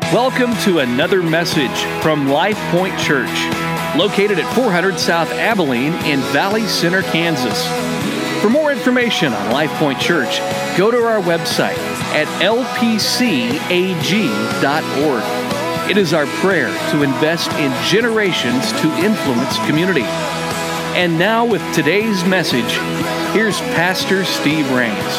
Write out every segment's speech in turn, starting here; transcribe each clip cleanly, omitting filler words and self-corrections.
Welcome to another message from Life Point Church, located at 400 South Abilene in Valley Center, Kansas. For more information on Life Point Church, go to our website at lpcag.org. It is our prayer to invest in generations to influence community. And now with today's message, here's Pastor Steve Rains.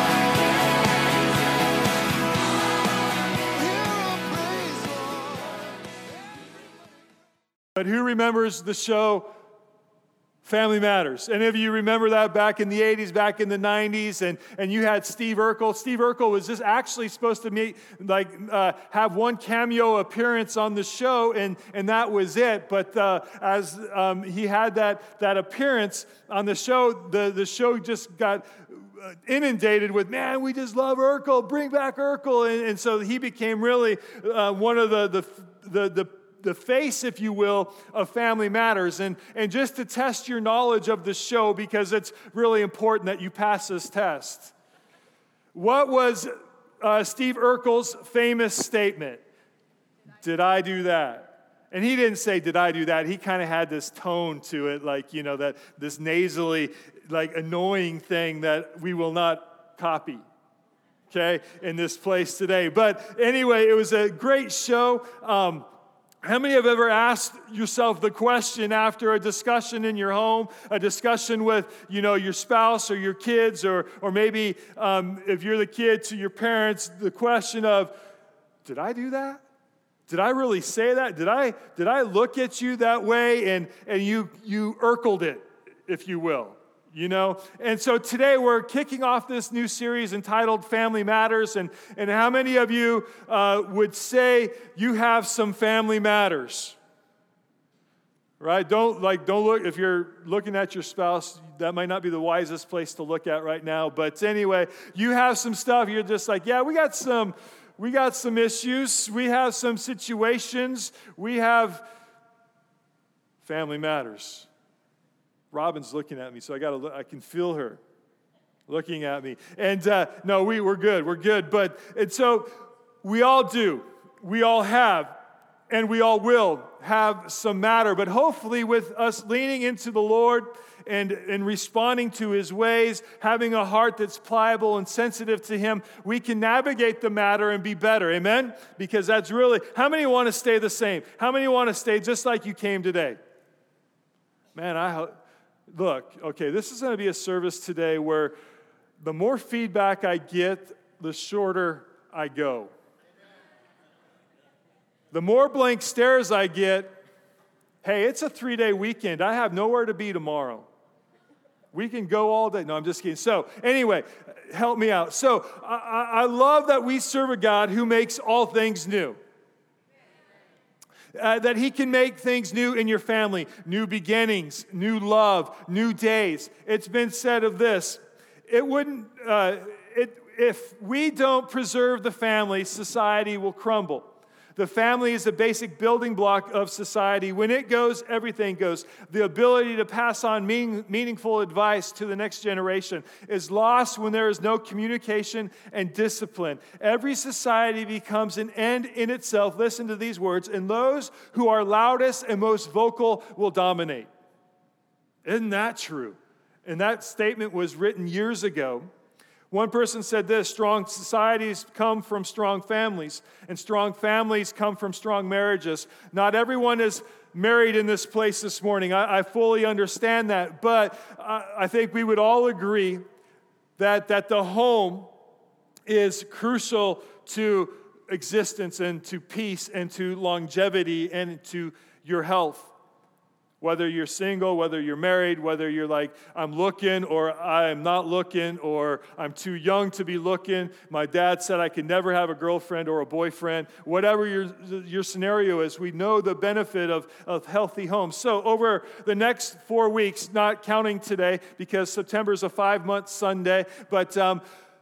But who remembers the show Family Matters? Any of you remember that back in the 80s, back in the 90s, and you had Steve Urkel. Steve Urkel was just actually supposed to have one cameo appearance on the show, and that was it. But as he had that appearance on the show, the show just got inundated with, man, we just love Urkel, bring back Urkel. And so he became really one of the face, if you will, of Family Matters. And just to test your knowledge of the show, because it's really important that you pass this test. What was Steve Urkel's famous statement? Did I do that? And he didn't say, did I do that? He kind of had this tone to it, like, you know, that this nasally, like, annoying thing that we will not copy, okay, in this place today. But anyway, it was a great show. How many have ever asked yourself the question after a discussion in your home, a discussion with, you know, your spouse or your kids, or maybe if you're the kid, to your parents, the question of, did I do that? Did I really say that? Did I look at you that way and you Urkeled it, if you will? You know, and so today we're kicking off this new series entitled Family Matters, and how many of you would say you have some family matters? Right? Don't look, if you're looking at your spouse, that might not be the wisest place to look at right now, but anyway, you have some stuff, you're just like, yeah, we got some issues, we have some situations, we have family matters. Robin's looking at me, so I can feel her looking at me. And no, we're good. And so we all do, we all have, and we all will have some matter. But hopefully with us leaning into the Lord and responding to His ways, having a heart that's pliable and sensitive to Him, we can navigate the matter and be better. Amen? Because that's really, how many want to stay the same? How many want to stay just like you came today? Man, Look, okay, this is going to be a service today where the more feedback I get, the shorter I go. The more blank stares I get, hey, it's a 3-day weekend. I have nowhere to be tomorrow. We can go all day. No, I'm just kidding. So anyway, help me out. So I love that we serve a God who makes all things new. That He can make things new in your family, new beginnings, new love, new days. It's been said of this, if we don't preserve the family, society will crumble. The family is a basic building block of society. When it goes, everything goes. The ability to pass on meaningful advice to the next generation is lost when there is no communication and discipline. Every society becomes an end in itself. Listen to these words. And those who are loudest and most vocal will dominate. Isn't that true? And that statement was written years ago. One person said this, strong societies come from strong families, and strong families come from strong marriages. Not everyone is married in this place this morning. I fully understand that, but I think we would all agree that the home is crucial to existence and to peace and to longevity and to your health. Whether you're single, whether you're married, whether you're like, I'm looking or I'm not looking or I'm too young to be looking. My dad said I could never have a girlfriend or a boyfriend. Whatever your scenario is, we know the benefit of healthy homes. So over the next 4 weeks, not counting today because September is a 5-month Sunday, but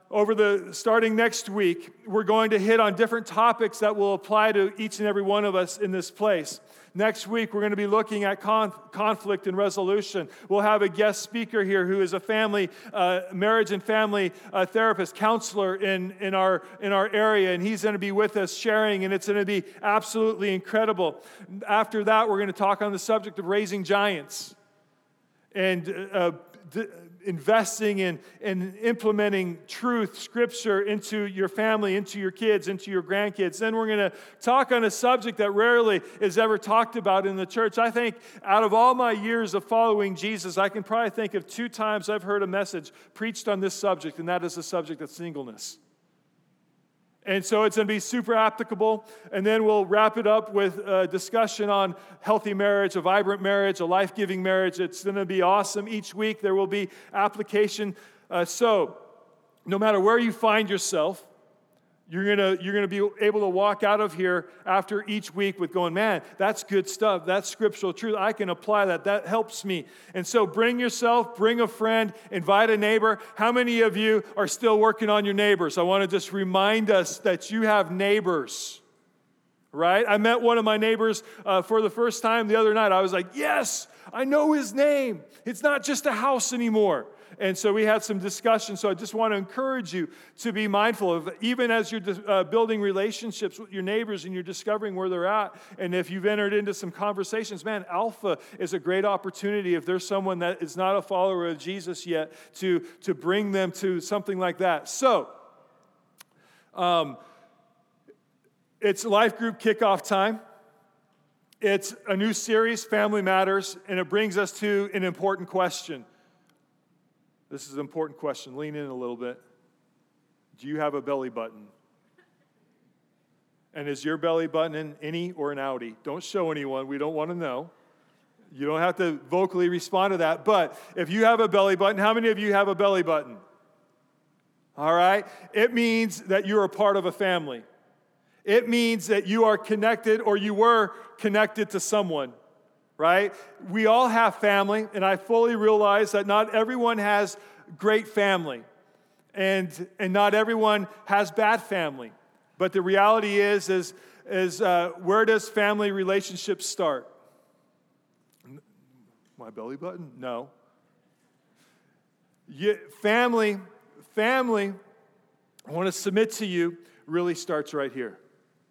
starting next week, we're going to hit on different topics that will apply to each and every one of us in this place. Next week, we're going to be looking at conflict and resolution. We'll have a guest speaker here who is a marriage and family therapist, counselor in our area, and he's going to be with us sharing, and it's going to be absolutely incredible. After that, we're going to talk on the subject of raising giants and investing in implementing truth, Scripture into your family, into your kids, into your grandkids. Then we're going to talk on a subject that rarely is ever talked about in the church. I think out of all my years of following Jesus, I can probably think of 2 times I've heard a message preached on this subject, and that is the subject of singleness. And so it's going to be super applicable, and then we'll wrap it up with a discussion on healthy marriage, a vibrant marriage, a life-giving marriage. It's going to be awesome. Each week there will be application. So no matter where you find yourself, you're gonna be able to walk out of here after each week with going, man, that's good stuff. That's scriptural truth. I can apply that. That helps me. And so bring yourself, bring a friend, invite a neighbor. How many of you are still working on your neighbors? I want to just remind us that you have neighbors, right? I met one of my neighbors for the first time the other night. I was like, yes, I know his name. It's not just a house anymore. And so we had some discussion. So I just want to encourage you to be mindful of, even as you're building relationships with your neighbors and you're discovering where they're at. And if you've entered into some conversations, man, Alpha is a great opportunity if there's someone that is not a follower of Jesus yet to bring them to something like that. So it's life group kickoff time. It's a new series, Family Matters, and it brings us to an important question. This is an important question. Lean in a little bit. Do you have a belly button? And is your belly button an innie or an outie? Don't show anyone. We don't want to know. You don't have to vocally respond to that. But if you have a belly button, how many of you have a belly button? All right? It means that you're a part of a family. It means that you are connected, or you were connected to someone. Right? We all have family, and I fully realize that not everyone has great family, and not everyone has bad family. But the reality is where does family relationships start? My belly button? No. Family, I want to submit to you, really starts right here.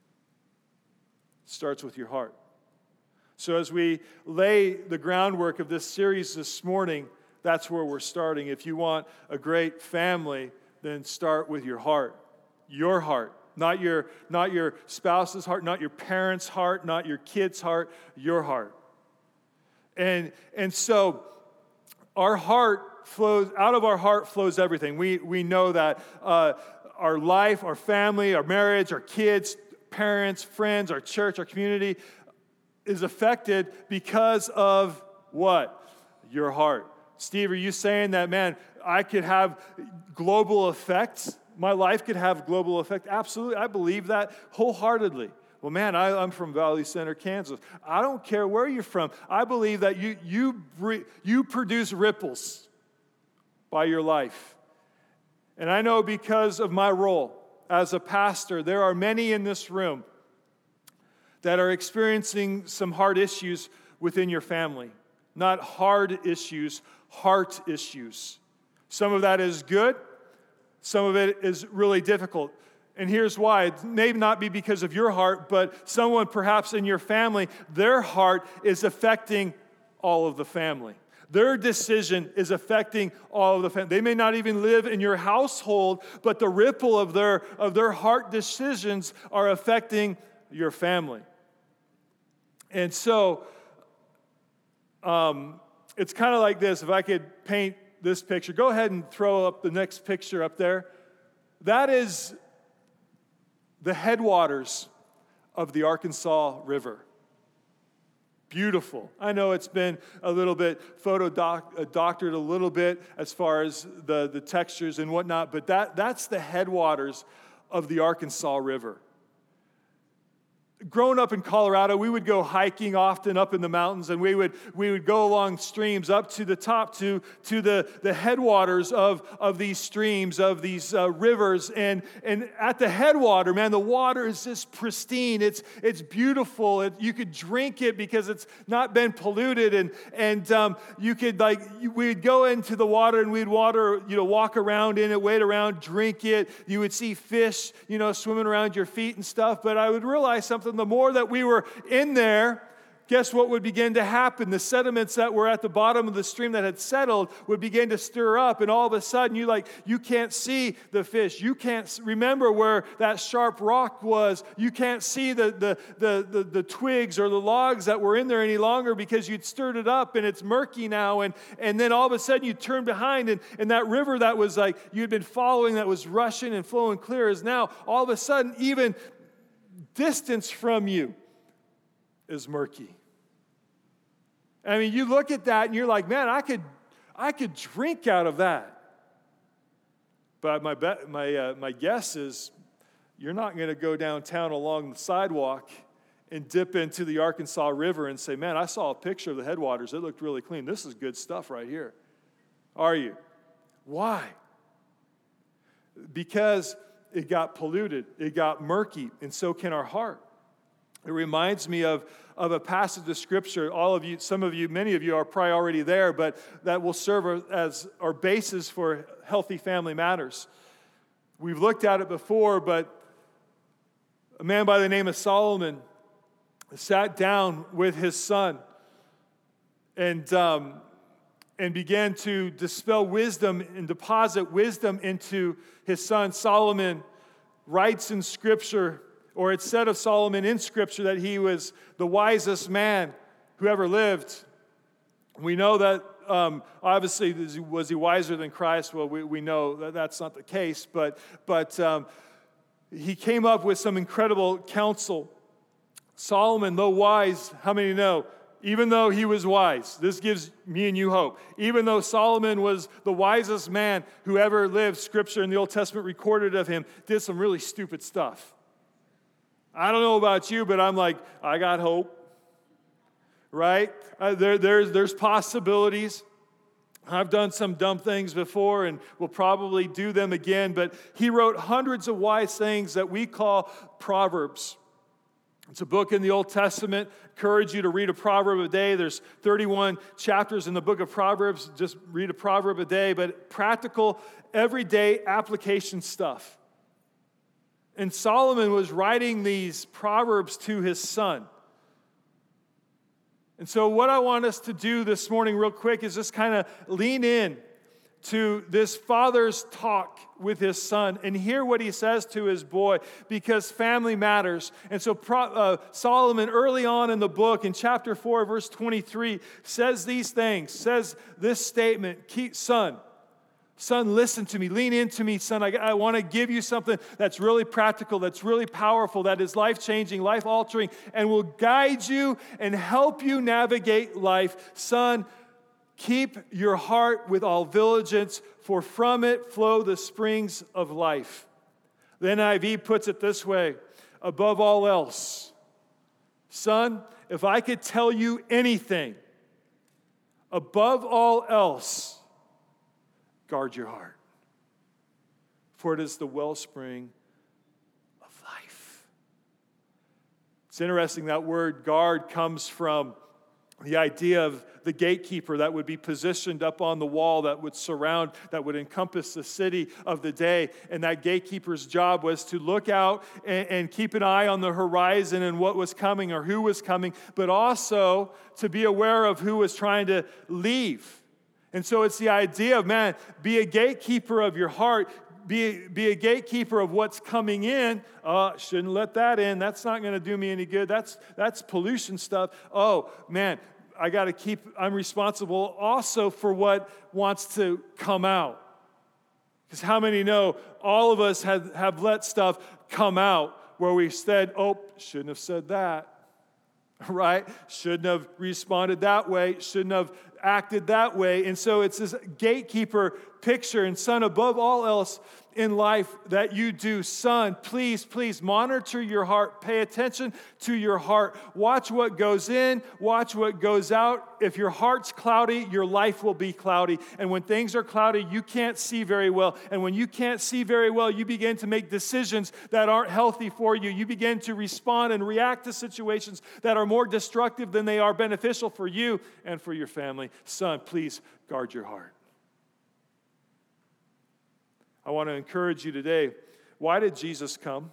It starts with your heart. So as we lay the groundwork of this series this morning, that's where we're starting. If you want a great family, then start with your heart. Your heart. Not your spouse's heart, not your parents' heart, not your kid's heart, your heart. And so our heart flows, out of our heart flows everything. We know that our life, our family, our marriage, our kids, parents, friends, our church, our community is affected because of what? Your heart. Steve, are you saying that, man, I could have global effects? My life could have global effect? Absolutely. I believe that wholeheartedly. Well, man, I'm from Valley Center, Kansas. I don't care where you're from. I believe that you produce ripples by your life. And I know because of my role as a pastor, there are many in this room that are experiencing some hard issues within your family. Not hard issues, heart issues. Some of that is good. Some of it is really difficult. And here's why. It may not be because of your heart, but someone perhaps in your family, their heart is affecting all of the family. Their decision is affecting all of the family. They may not even live in your household, but the ripple of their heart decisions are affecting your family. And so it's kind of like this. If I could paint this picture. Go ahead and throw up the next picture up there. That is the headwaters of the Arkansas River. Beautiful. I know it's been a little bit doctored a little bit as far as the textures and whatnot, but that's the headwaters of the Arkansas River. growing up in Colorado, we would go hiking often up in the mountains, and we would go along streams up to the top to the headwaters of these streams, of these rivers. And at the headwater, man, the water is just pristine. It's beautiful. You could drink it because it's not been polluted. And you could we'd go into the water and we'd walk around in it, wade around, drink it. You would see fish, swimming around your feet and stuff. But I would realize something. The more that we were in there, guess what would begin to happen? The sediments that were at the bottom of the stream that had settled would begin to stir up, and all of a sudden you can't see the fish. You can't remember where that sharp rock was. You can't see the twigs or the logs that were in there any longer because you'd stirred it up and it's murky now. And then all of a sudden you turn behind and that river that was you'd been following, that was rushing and flowing clear, is now all of a sudden even distance from you is murky. I mean, you look at that and you're like, man, I could drink out of that. But my guess is you're not going to go downtown along the sidewalk and dip into the Arkansas River and say, man, I saw a picture of the headwaters. It looked really clean. This is good stuff right here. Are you? Why? Because it got polluted, it got murky, and so can our heart. It reminds me of a passage of Scripture. All of you, some of you, many of you are probably already there, but that will serve as our basis for healthy family matters. We've looked at it before, but a man by the name of Solomon sat down with his son and began to dispel wisdom and deposit wisdom into his son. Solomon writes in Scripture, or it's said of Solomon in Scripture, that he was the wisest man who ever lived. We know that, obviously, was he wiser than Christ? Well, we know that that's not the case, but he came up with some incredible counsel. Solomon, though wise, how many know? Even though he was wise, this gives me and you hope. Even though Solomon was the wisest man who ever lived, Scripture in the Old Testament recorded of him, did some really stupid stuff. I don't know about you, but I'm like, I got hope, right? There's possibilities. I've done some dumb things before and will probably do them again, but he wrote hundreds of wise sayings that we call Proverbs. It's a book in the Old Testament. Encourage you to read a proverb a day. There's 31 chapters in the book of Proverbs. Just read a proverb a day, but practical, everyday application stuff. And Solomon was writing these proverbs to his son. And so what I want us to do this morning real quick is just kind of lean in to this father's talk with his son and hear what he says to his boy, because family matters. And so Solomon, early on in the book, in chapter 4, verse 23, says these things, says this statement, son, listen to me, lean into me, son. I want to give you something that's really practical, that's really powerful, that is life-changing, life-altering, and will guide you and help you navigate life. Son, keep your heart with all diligence, for from it flow the springs of life. The NIV puts it this way, above all else, son, if I could tell you anything, above all else, guard your heart, for it is the wellspring of life. It's interesting, that word guard comes from the idea of the gatekeeper that would be positioned up on the wall that would surround, that would encompass the city of the day. And that gatekeeper's job was to look out and keep an eye on the horizon and what was coming or who was coming, but also to be aware of who was trying to leave. And so it's the idea of, man, be a gatekeeper of your heart. Be a gatekeeper of what's coming in. Shouldn't let that in. That's not going to do me any good. That's pollution stuff. Oh, man, I'm responsible also for what wants to come out. Because how many know all of us have let stuff come out where we said, oh, shouldn't have said that. Right? Shouldn't have responded that way. Shouldn't have acted that way. And so it's this gatekeeper picture. And son, above all else, in life that you do, son, please, please monitor your heart. Pay attention to your heart. Watch what goes in, watch what goes out. If your heart's cloudy, your life will be cloudy. And when things are cloudy, you can't see very well. And when you can't see very well, you begin to make decisions that aren't healthy for you. You begin to respond and react to situations that are more destructive than they are beneficial for you and for your family. Son, please guard your heart. I want to encourage you today. Why did Jesus come?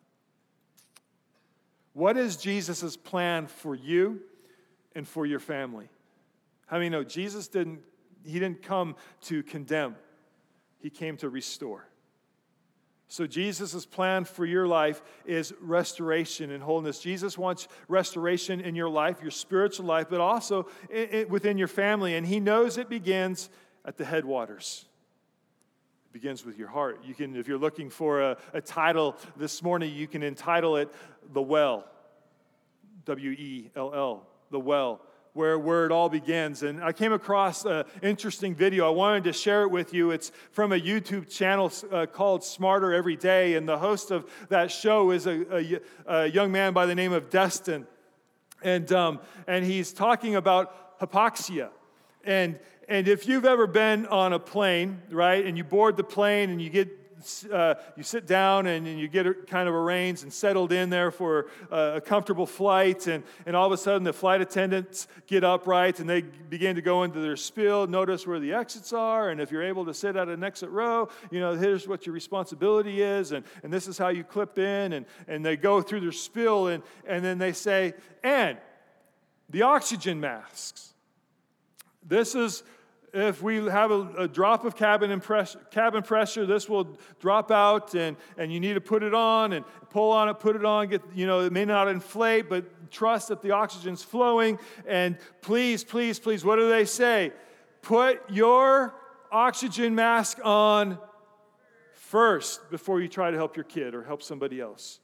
What is Jesus' plan for you and for your family? How many know Jesus didn't come to condemn. He came to restore. So Jesus' plan for your life is restoration and wholeness. Jesus wants restoration in your life, your spiritual life, but also within your family. And he knows it begins at the headwaters. Begins with your heart. You can, if you're looking for a title this morning, you can entitle it The Well. W-E-L-L, The Well, where it all begins. And I came across an interesting video. I wanted to share it with you. It's from a YouTube channel called Smarter Every Day, and the host of that show is a young man by the name of Destin. And he's talking about hypoxia. And if you've ever been on a plane, right, and you board the plane and you sit down and you get kind of arranged and settled in there for a comfortable flight, and all of a sudden the flight attendants get upright and they begin to go into their spiel, notice where the exits are, and if you're able to sit at an exit row, here's what your responsibility is, and this is how you clip in, and they go through their spiel, and then they say, and the oxygen masks. This is, if we have a drop of cabin pressure, this will drop out, and you need to put it on and pull on it, put it on. It may not inflate, but trust that the oxygen's flowing. And please, please, please, what do they say? Put your oxygen mask on first before you try to help your kid or help somebody else.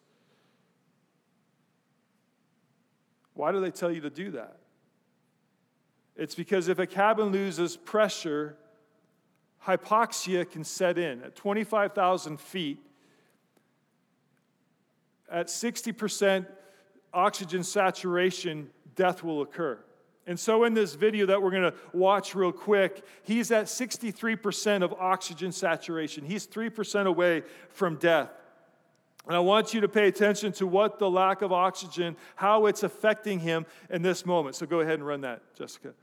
Why do they tell you to do that? It's because if a cabin loses pressure, hypoxia can set in. At 25,000 feet, at 60% oxygen saturation, death will occur. And so in this video that we're going to watch real quick, he's at 63% of oxygen saturation. He's 3% away from death. And I want you to pay attention to what the lack of oxygen, how it's affecting him in this moment. So go ahead and run that, Jessica.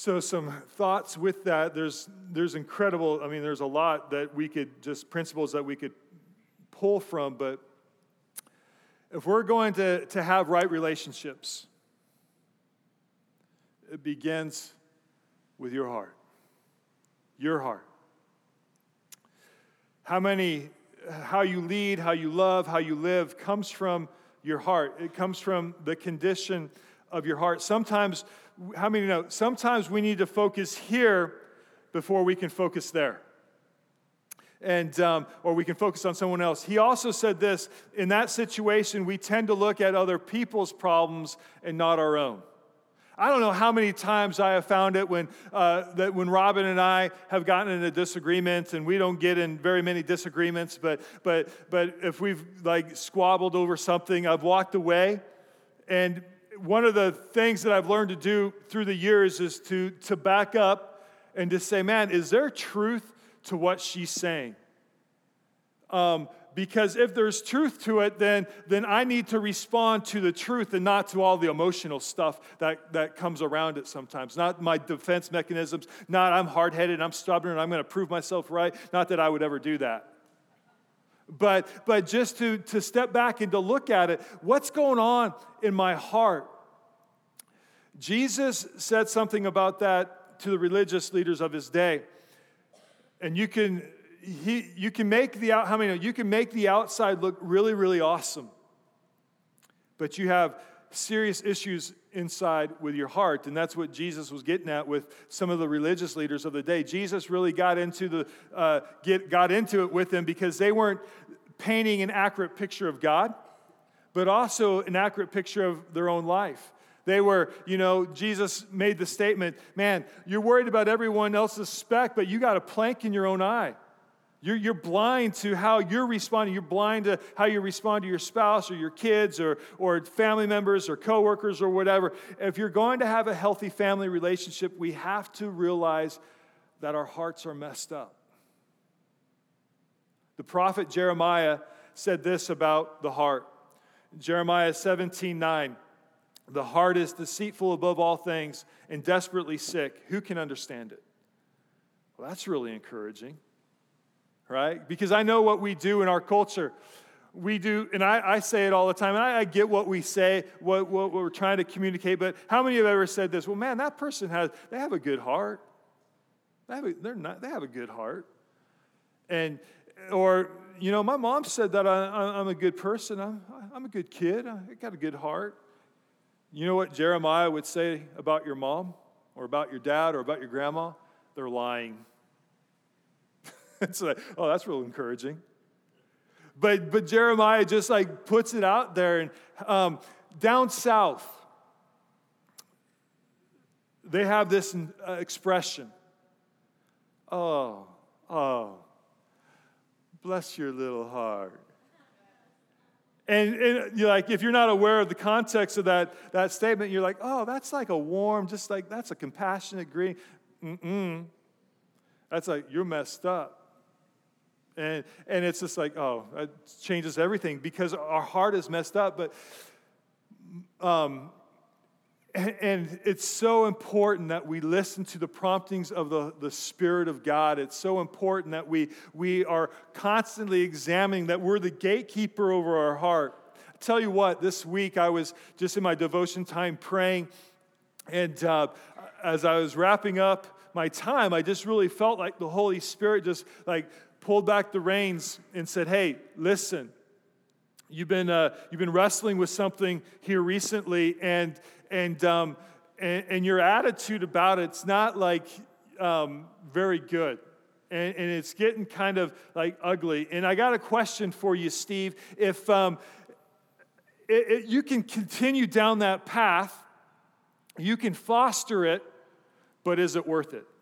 So some thoughts with that. There's incredible, there's a lot that we could, just principles that we could pull from, but if we're going to have right relationships, it begins with your heart. Your heart. How you lead, how you love, how you live comes from your heart. It comes from the condition of your heart. Sometimes, how many know, sometimes we need to focus here before we can focus there. And or we can focus on someone else. He also said this, in that situation, we tend to look at other people's problems and not our own. I don't know how many times I have found it when Robin and I have gotten in a disagreement, and we don't get in very many disagreements, but if we've like squabbled over something, I've walked away. And one of the things that I've learned to do through the years is to back up and to say, man, is there truth to what she's saying? Because if there's truth to it, then I need to respond to the truth and not to all the emotional stuff that comes around it sometimes. Not my defense mechanisms, not I'm hard-headed, I'm stubborn, and I'm going to prove myself right. Not that I would ever do that. But just to step back and to look at it, what's going on in my heart? Jesus said something about that to the religious leaders of his day. And you can make the outside look really, really awesome. But you have serious issues inside with your heart, and that's what Jesus was getting at with some of the religious leaders of the day. Jesus really got into it with them because they weren't painting an accurate picture of God, but also an accurate picture of their own life. They were, Jesus made the statement, man, you're worried about everyone else's speck, but you got a plank in your own eye. You're blind to how you're responding. You're blind to how you respond to your spouse or your kids or family members or coworkers or whatever. If you're going to have a healthy family relationship, we have to realize that our hearts are messed up. The prophet Jeremiah said this about the heart. Jeremiah 17:9. The heart is deceitful above all things and desperately sick. Who can understand it? Well, that's really encouraging, right? Because I know what we do in our culture. We do, and I say it all the time, and I get what we say, what we're trying to communicate, but how many have ever said this? Well, man, that person they have a good heart. They have a good heart. Or, my mom said that I'm a good person. I'm a good kid. I got a good heart. You know what Jeremiah would say about your mom or about your dad or about your grandma? They're lying. It's like, oh, that's real encouraging. But Jeremiah just like puts it out there. And down south, they have this expression. Oh, bless your little heart. And you're like, if you're not aware of the context of that statement, you're like, oh, that's like a warm, just like, that's a compassionate greeting. That's like, you're messed up. And it's just like, oh, it changes everything because our heart is messed up. But, and it's so important that we listen to the promptings of the Spirit of God. It's so important that we are constantly examining that we're the gatekeeper over our heart. I tell you what, this week I was just in my devotion time praying, and as I was wrapping up my time, I just really felt like the Holy Spirit just like pulled back the reins and said, hey, listen, you've been wrestling with something here recently, and your attitude about it's not like very good, and it's getting kind of like ugly. And I got a question for you, Steve. If you can continue down that path, you can foster it, but is it worth it?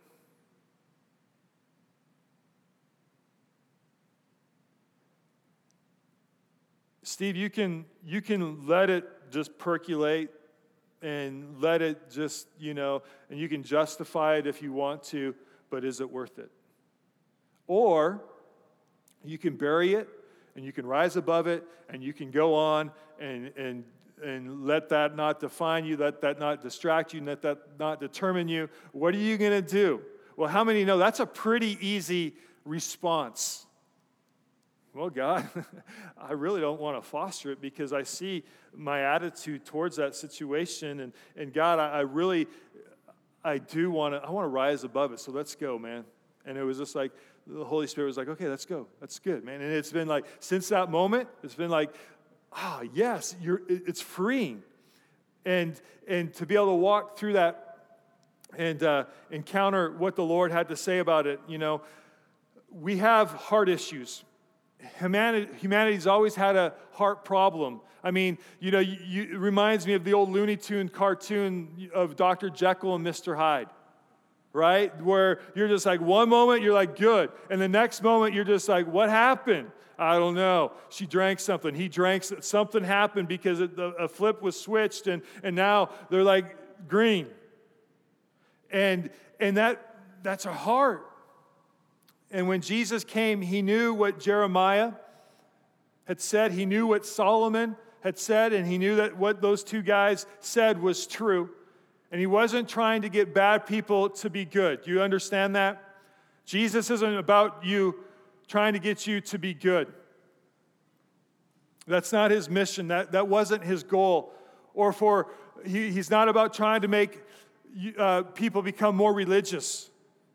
Steve, you can let it just percolate and let it just, and you can justify it if you want to, but is it worth it? Or you can bury it and you can rise above it and you can go on and and let that not define you, let that not distract you, let that not determine you. What are you going to do? Well, how many know that's a pretty easy response? Well, God, I really don't want to foster it because I see my attitude towards that situation. And God, I do want to rise above it. So let's go, man. And it was just like, the Holy Spirit was like, okay, let's go. That's good, man. And it's been like, since that moment, it's been like, yes, it's freeing. And to be able to walk through that and encounter what the Lord had to say about it, we have heart issues. Humanity's always had a heart problem. I mean, it reminds me of the old Looney Tune cartoon of Dr. Jekyll and Mr. Hyde, right? Where you're just like, one moment you're like, good. And the next moment you're just like, what happened? I don't know. She drank something. He drank something happened because a flip was switched and now they're like green. And that's a heart. And when Jesus came, he knew what Jeremiah had said. He knew what Solomon had said, and he knew that what those two guys said was true. And he wasn't trying to get bad people to be good. Do you understand that? Jesus isn't about you trying to get you to be good. That's not his mission. That wasn't his goal. He's not about trying to make people become more religious.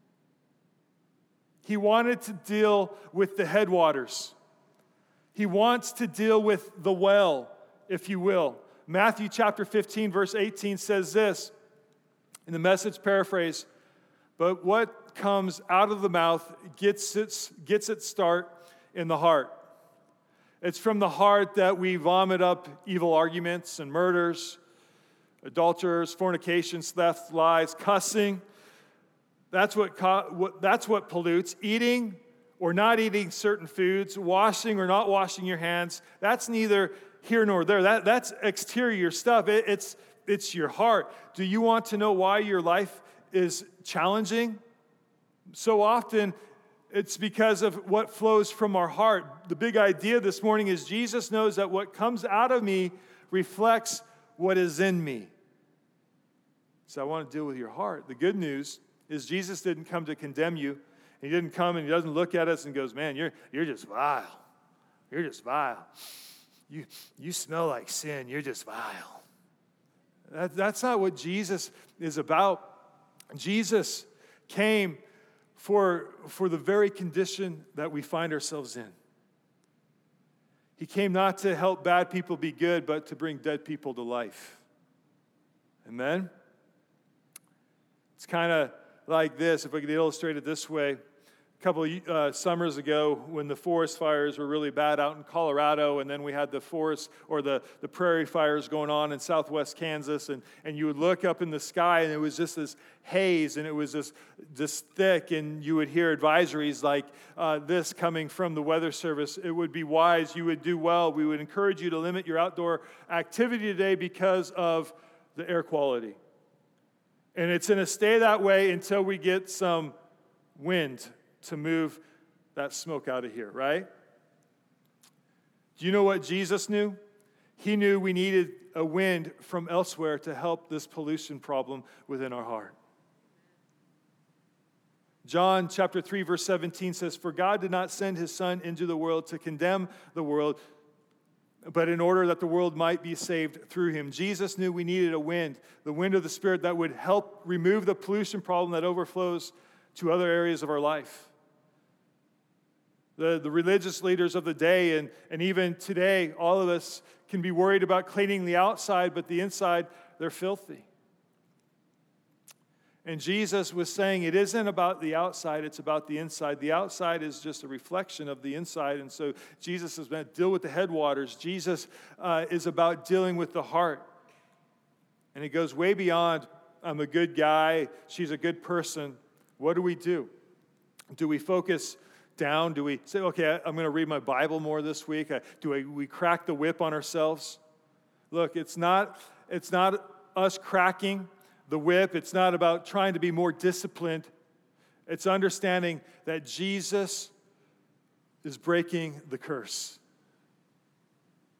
He wanted to deal with the headwaters. He wants to deal with the well, if you will. Matthew chapter 15, verse 18 says this, in the Message paraphrase, but what comes out of the mouth gets its start in the heart. It's from the heart that we vomit up evil arguments and murders, adulterers, fornications, theft, lies, cussing. That's what pollutes. Eating or not eating certain foods, washing or not washing your hands, that's neither here nor there. That's exterior stuff. It's your heart. Do you want to know why your life is challenging? So often, it's because of what flows from our heart. The big idea this morning is Jesus knows that what comes out of me reflects what is in me. So I want to deal with your heart. The good news is Jesus didn't come to condemn you. He didn't come and he doesn't look at us and goes, man, you're just vile. You're just vile. You smell like sin. You're just vile. That's not what Jesus is about. Jesus came for the very condition that we find ourselves in. He came not to help bad people be good, but to bring dead people to life. Amen? It's kind of like this, if I could illustrate it this way. A couple of summers ago when the forest fires were really bad out in Colorado, and then we had the forest or the prairie fires going on in southwest Kansas, and you would look up in the sky and it was just this haze, and it was this thick, and you would hear advisories like this coming from the Weather Service. It would be wise, you would do well, we would encourage you to limit your outdoor activity today because of the air quality. And it's going to stay that way until we get some wind to move that smoke out of here, right? Do you know what Jesus knew? He knew we needed a wind from elsewhere to help this pollution problem within our heart. John chapter 3, verse 17 says, for God did not send his Son into the world to condemn the world, but in order that the world might be saved through him. Jesus knew we needed a wind, the wind of the Spirit that would help remove the pollution problem that overflows to other areas of our life. The religious leaders of the day and even today, all of us can be worried about cleaning the outside, but the inside, they're filthy. And Jesus was saying it isn't about the outside, it's about the inside. The outside is just a reflection of the inside. And so Jesus is meant to deal with the headwaters. Jesus is about dealing with the heart. And it goes way beyond, I'm a good guy, she's a good person. What do we do? Do we focus down? Do we say, okay, I'm going to read my Bible more this week? We crack the whip on ourselves? Look, it's not us cracking the whip. It's not about trying to be more disciplined. It's understanding that Jesus is breaking the curse.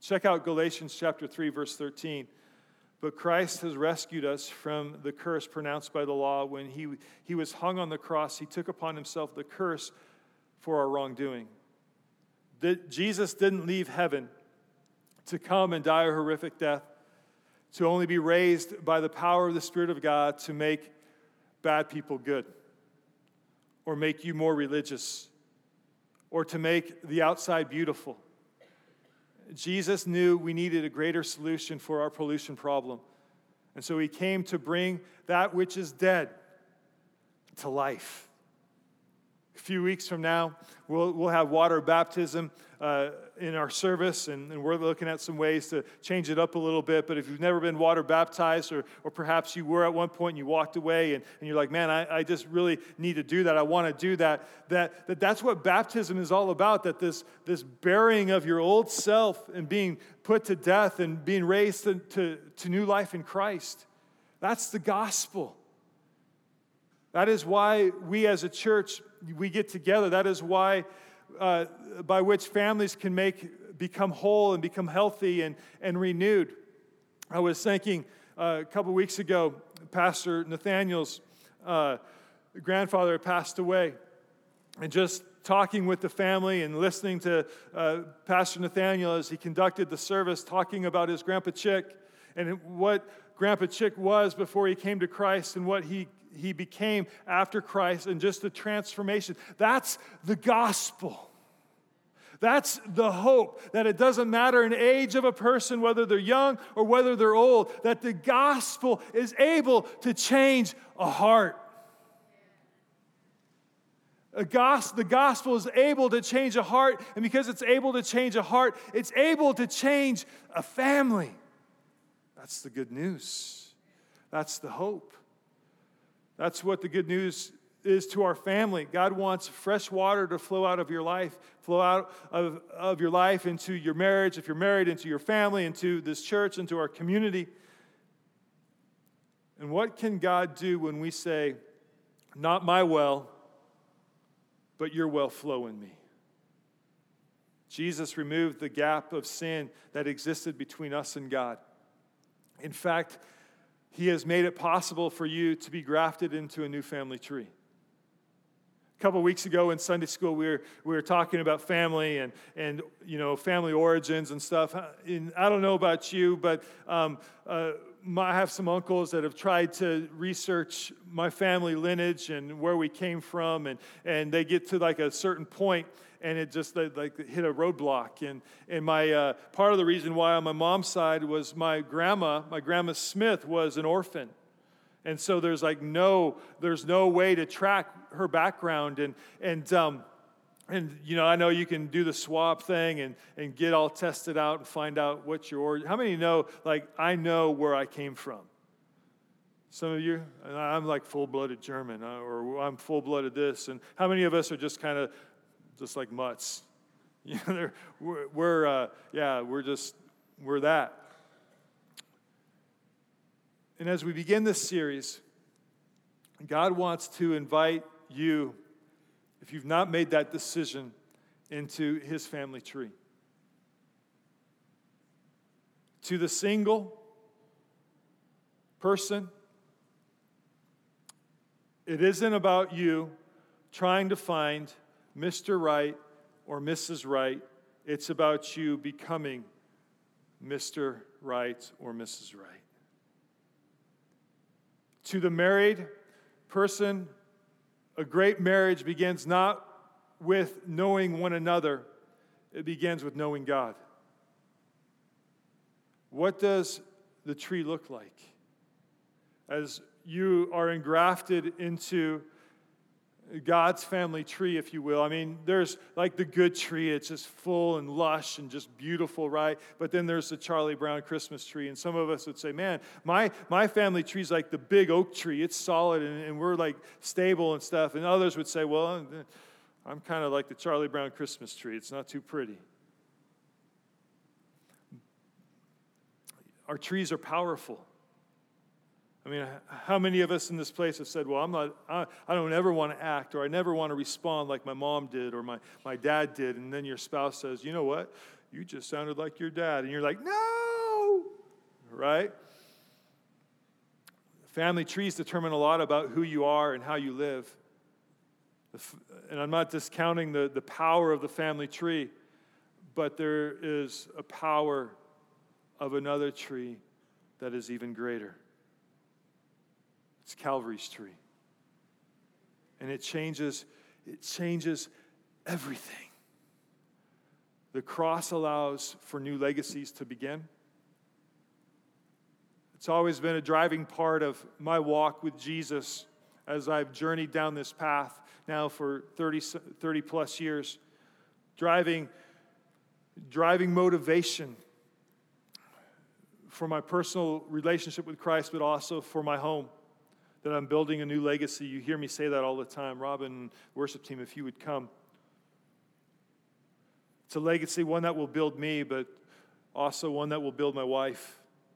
Check out Galatians chapter 3, verse 13. But Christ has rescued us from the curse pronounced by the law. When he was hung on the cross, he took upon himself the curse for our wrongdoing. Jesus didn't leave heaven to come and die a horrific death, to only be raised by the power of the Spirit of God to make bad people good, or make you more religious, or to make the outside beautiful. Jesus knew we needed a greater solution for our pollution problem. And so he came to bring that which is dead to life. A few weeks from now, we'll have water baptism in our service, and we're looking at some ways to change it up a little bit. But if you've never been water baptized, or perhaps you were at one point and you walked away and you're like, man, I just really need to do that. I want to do that. That's what baptism is all about, that this burying of your old self and being put to death and being raised to new life in Christ. That's the gospel. That is why we as a church, we get together. That is why, by which families can become whole and become healthy and renewed. I was thinking a couple weeks ago, Pastor Nathaniel's grandfather had passed away. And just talking with the family and listening to Pastor Nathaniel as he conducted the service, talking about his Grandpa Chick and what Grandpa Chick was before he came to Christ and what he became after Christ, and just the transformation. That's the gospel. That's the hope, that it doesn't matter an age of a person, whether they're young or whether they're old, that the gospel is able to change a heart. The gospel is able to change a heart, and because it's able to change a heart, it's able to change a family. That's the good news. That's the hope. That's what the good news is to our family. God wants fresh water to flow out of your life, flow out of your life into your marriage, if you're married, into your family, into this church, into our community. And what can God do when we say, not my well, but your well flow in me? Jesus removed the gap of sin that existed between us and God. In fact, He has made it possible for you to be grafted into a new family tree. A couple weeks ago in Sunday school, we were talking about family and family origins and stuff. And I don't know about you, but I have some uncles that have tried to research my family lineage and where we came from, and they get to like a certain point, and it just like hit a roadblock. And my part of the reason why on my mom's side was my grandma Smith was an orphan. And so there's no way to track her background. And I know you can do the swab thing and get all tested out and find out what your origin. How many know, I know where I came from? Some of you, I'm like full-blooded German, or I'm full-blooded this. And how many of us are just kind of just like mutts? We're that. And as we begin this series, God wants to invite you, if you've not made that decision, into His family tree. To the single person, it isn't about you trying to find Mr. Right or Mrs. Right. It's about you becoming Mr. Right or Mrs. Right. To the married person, a great marriage begins not with knowing one another, it begins with knowing God. What does the tree look like? As you are engrafted into God's family tree, if you will. I mean, there's like the good tree. It's just full and lush and just beautiful, right? But then there's the Charlie Brown Christmas tree. And some of us would say, man, my family tree's like the big oak tree. It's solid and we're like stable and stuff. And others would say, well, I'm kind of like the Charlie Brown Christmas tree. It's not too pretty. Our trees are powerful. I mean, how many of us in this place have said, well, I don't ever want to act, or I never want to respond like my mom did or my dad did, and then your spouse says, you know what? you just sounded like your dad. And you're like, no, right? Family trees determine a lot about who you are and how you live. And I'm not discounting the power of the family tree, but there is a power of another tree that is even greater. It's Calvary's tree. And it changes everything. The cross allows for new legacies to begin. It's always been a driving part of my walk with Jesus as I've journeyed down this path now for 30 plus years. Driving motivation for my personal relationship with Christ, but also for my home, that I'm building a new legacy. You hear me say that all the time. Robin, worship team, if you would come. It's a legacy, one that will build me, but also one that will build my wife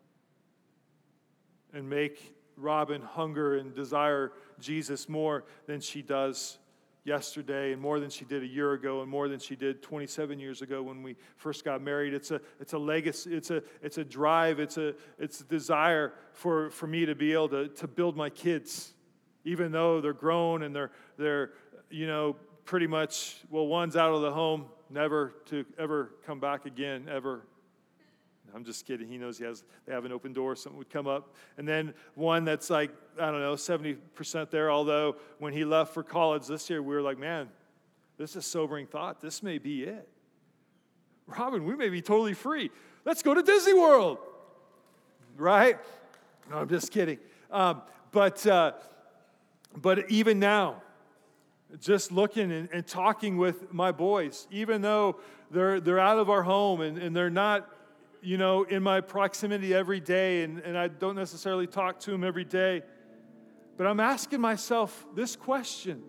and make Robin hunger and desire Jesus more than she does yesterday, and more than she did a year ago, and more than she did 27 years ago when we first got married. It's a legacy. It's a drive. It's a desire for me to be able to build my kids, even though they're grown and they're pretty much, well, one's out of the home, never to ever come back again, ever. I'm just kidding. He knows they have an open door, something would come up. And then one that's like, 70% there, although when he left for college this year, we were like, man, this is a sobering thought. This may be it. Robin, we may be totally free. Let's go to Disney World. Right? No, I'm just kidding. But even now, just looking and talking with my boys, even though they're out of our home and they're not, in my proximity every day, and I don't necessarily talk to them every day, but I'm asking myself this question: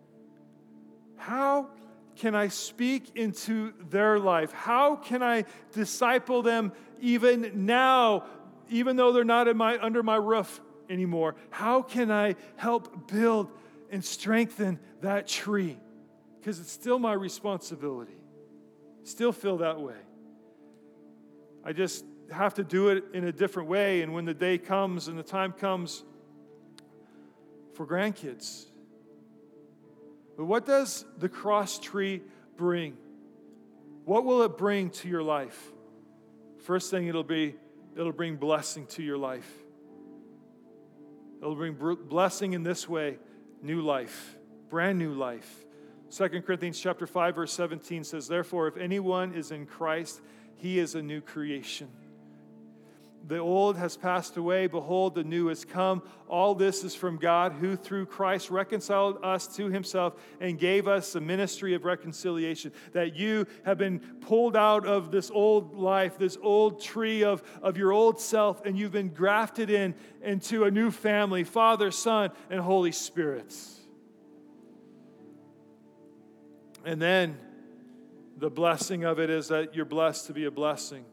how can I speak into their life? How can I disciple them even now, even though they're not under my roof anymore? How can I help build and strengthen that tree? Because it's still my responsibility. Still feel that way. I just have to do it in a different way. And when the day comes and the time comes for grandkids. But what does the cross tree bring? What will it bring to your life? First thing, it'll bring blessing to your life. It'll bring blessing in this way, new life, brand new life. 2 Corinthians chapter 5, verse 17 says, therefore, if anyone is in Christ, he is a new creation. The old has passed away. Behold, the new has come. All this is from God, who through Christ reconciled us to himself and gave us the ministry of reconciliation. That you have been pulled out of this old life, this old tree of your old self, and you've been grafted into a new family, Father, Son, and Holy Spirit. And then the blessing of it is that you're blessed to be a blessing.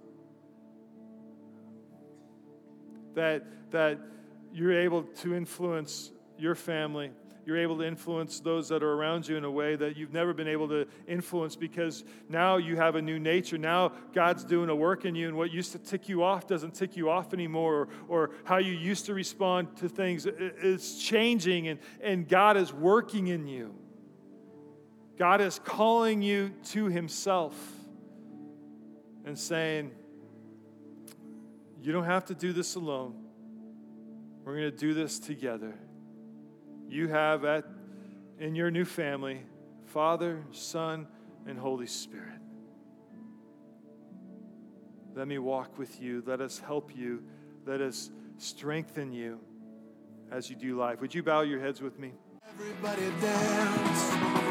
That you're able to influence your family. You're able to influence those that are around you in a way that you've never been able to influence, because now you have a new nature. Now God's doing a work in you, and what used to tick you off doesn't tick you off anymore, or how you used to respond to things is changing, and God is working in you. God is calling you to himself and saying, you don't have to do this alone. We're going to do this together. You have in your new family, Father, Son, and Holy Spirit. Let me walk with you. Let us help you. Let us strengthen you as you do life. Would you bow your heads with me? Everybody dance.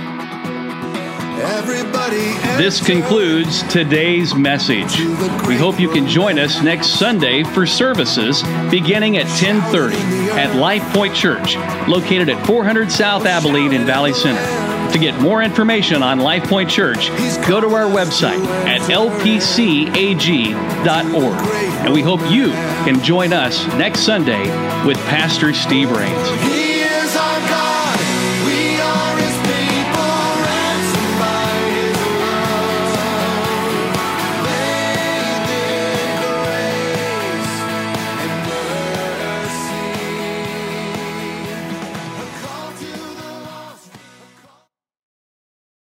This concludes today's message. We hope you can join us next Sunday for services beginning at 10:30 at Life Point Church, located at 400 South Abilene in Valley Center. To get more information on Life Point Church, go to our website at lpcag.org. And we hope you can join us next Sunday with Pastor Steve Rains.